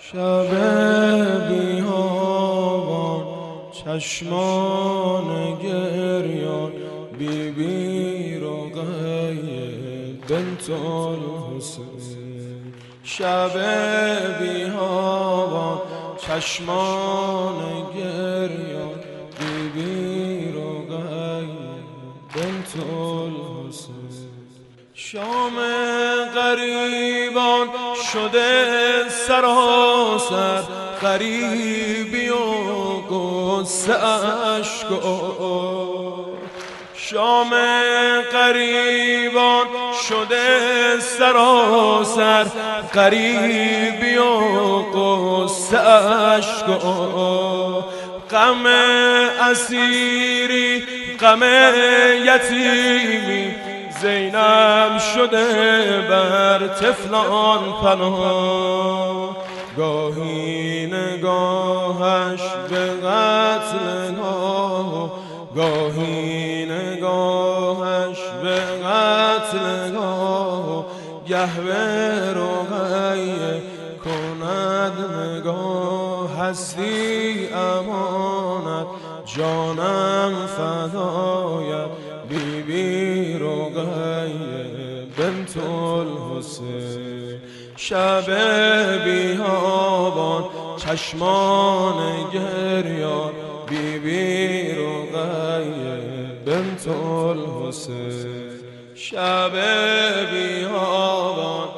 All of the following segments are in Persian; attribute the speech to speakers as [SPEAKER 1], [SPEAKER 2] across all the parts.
[SPEAKER 1] شب بیابان چشمان گریان بیبی رقیه بنت الحسین. شب بیابان چشمان گریان بیبی رقیه بنت الحسین. شام غریبان شده سراسر غریبی و غصه اشک‌ها. شام غریبان شده سراسر غریبی و غصه اشک‌ها. غم اسیری غم یتیمی زینب شده بر طفلان پناه. گاهی نگاهش به قتل نگاه، گاهی نگاهش به قتل نگاه. گه به رقیه کند نگاه، هستی امانت جانم فدایت بیبی رقیه بنت الحسین. شب بیابان چشمان گریان بیبی رقیه بنت الحسین. شب بیابان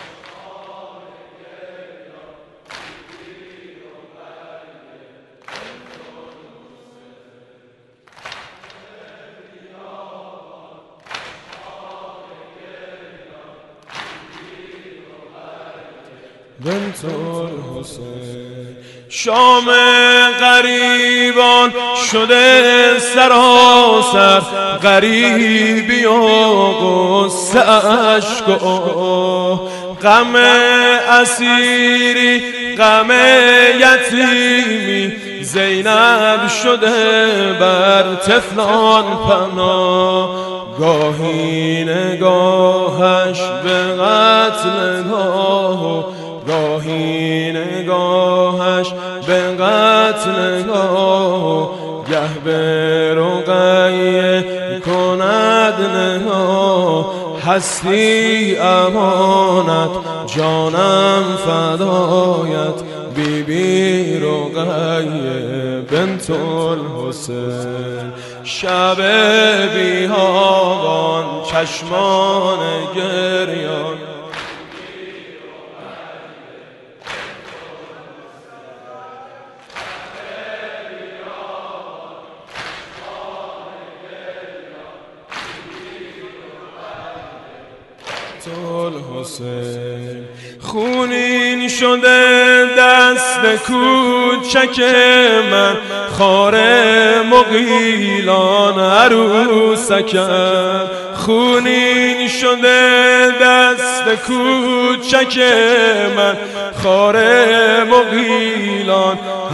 [SPEAKER 1] بنت الحسین. شام غریبان شده سراسر غریبی و غصه اشک‌ها. غم اسیری غم یتیمی زینب شده بر طفلان پناه. گاهی نگاهش به قتل نگاه، گاهی نگاهش به قتل نگاه. گه به رقیه کند نگاه، هستی امانت جانم فدایت بیبی رقیه بنت الحسین. شب بیابان چشمان گریان الحسین. خونین شده دست کوچک من، خار مغیلان عروسکم. خونین شده دست کوچک من، خار مغیلان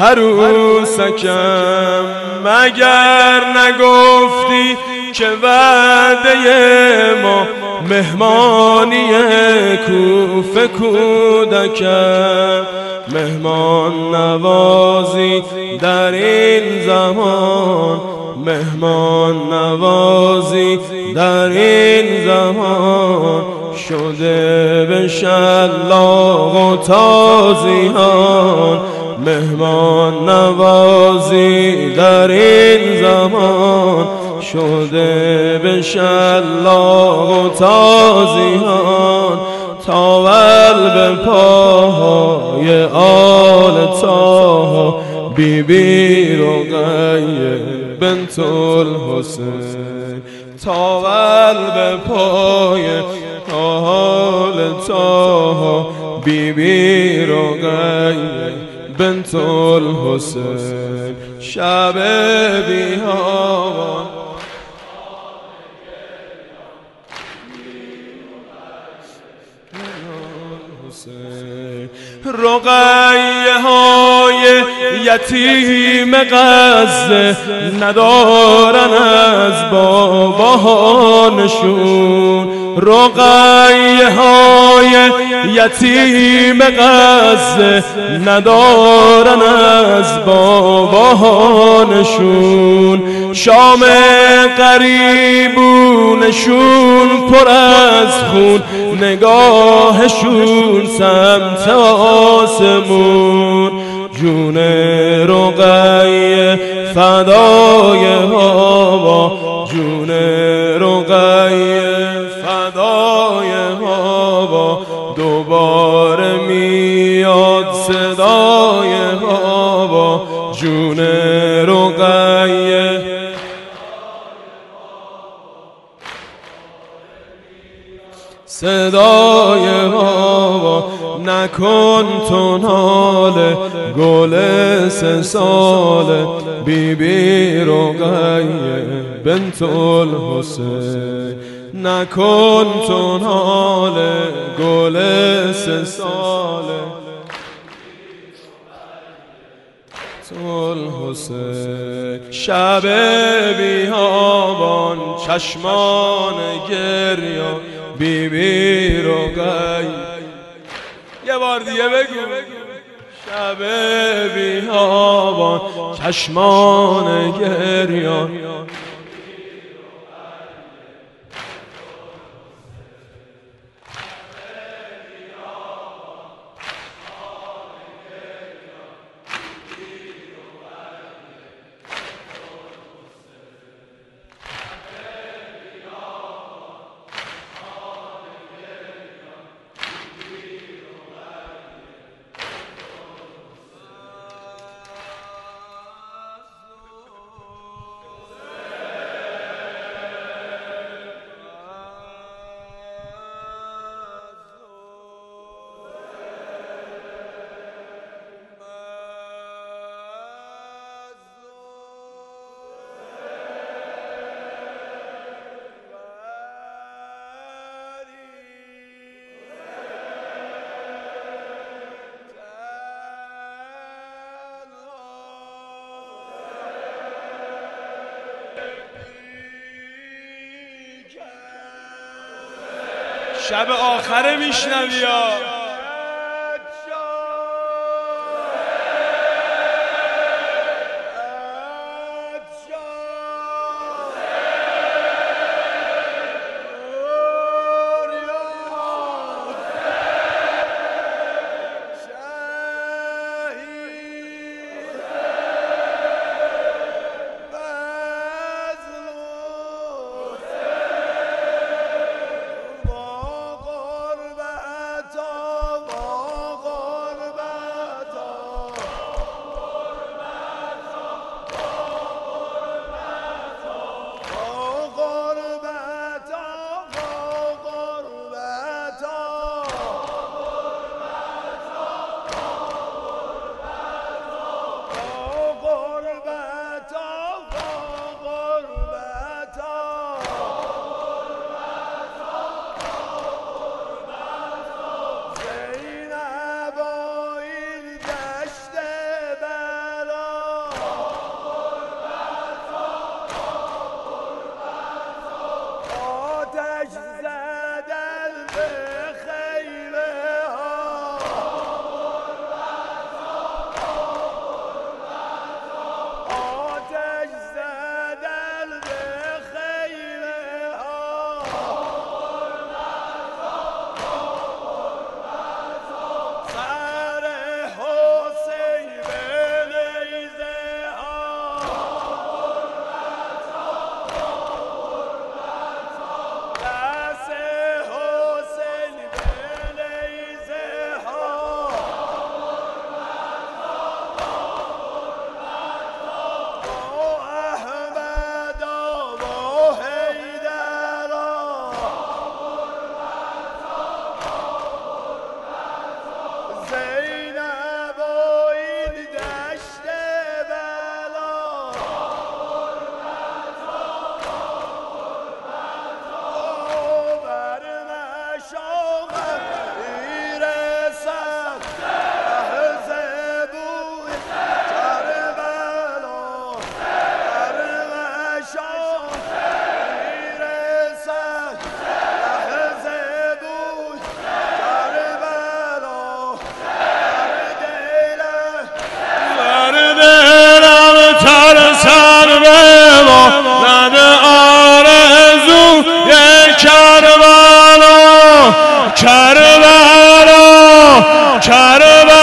[SPEAKER 1] عروسکم. مگر نگفتی که وعده ما مهمانی کوفه کودکم. مهمان نوازی در این زمان، مهمان نوازی در این زمان. شده به شلاق و تازیان، مهمان نوازی در این زمان. شده به شلاق و تازیان. تاول به پاهای آل طه بیبی رقیه بنت الحسین. تاول به پای آل طه بیبی رقیه بنت الحسین. شب بیابان رقیه های یتیم غزه ندارن از بابا نشون. رقیه های یتیم غزه ندارن از باباهانشون، شام قریبونشون پر از خون، نگاهشون سمت آسمون. جون رقیه فدای بابا، جون رقیه فدای بابا، دوباره میاد صدای بابا، جون رقیه. صدای بابا نکن تو ناله، گل 3 ساله بی بی رقیه بنت الحسین. نکن تو ناله، گل 3 ساله الحسین. شب بیابان چشمان گریان بی بی رقیه. یه بار دیگه بگو. شب بیابان چشمان گریان شب آخره میشنوی یا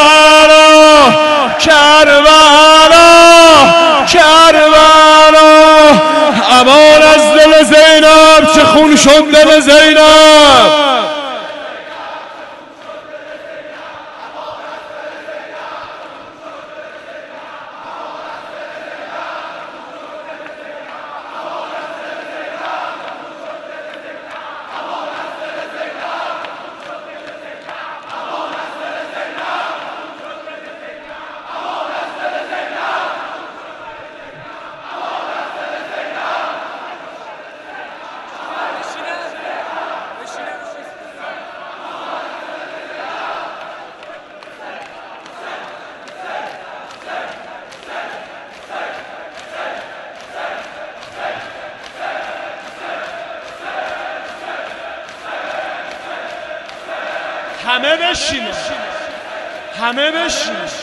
[SPEAKER 1] کربلا کربلا کربلا امان از دل زینب چه خون شد دل زینب همه بشینن همه بشینن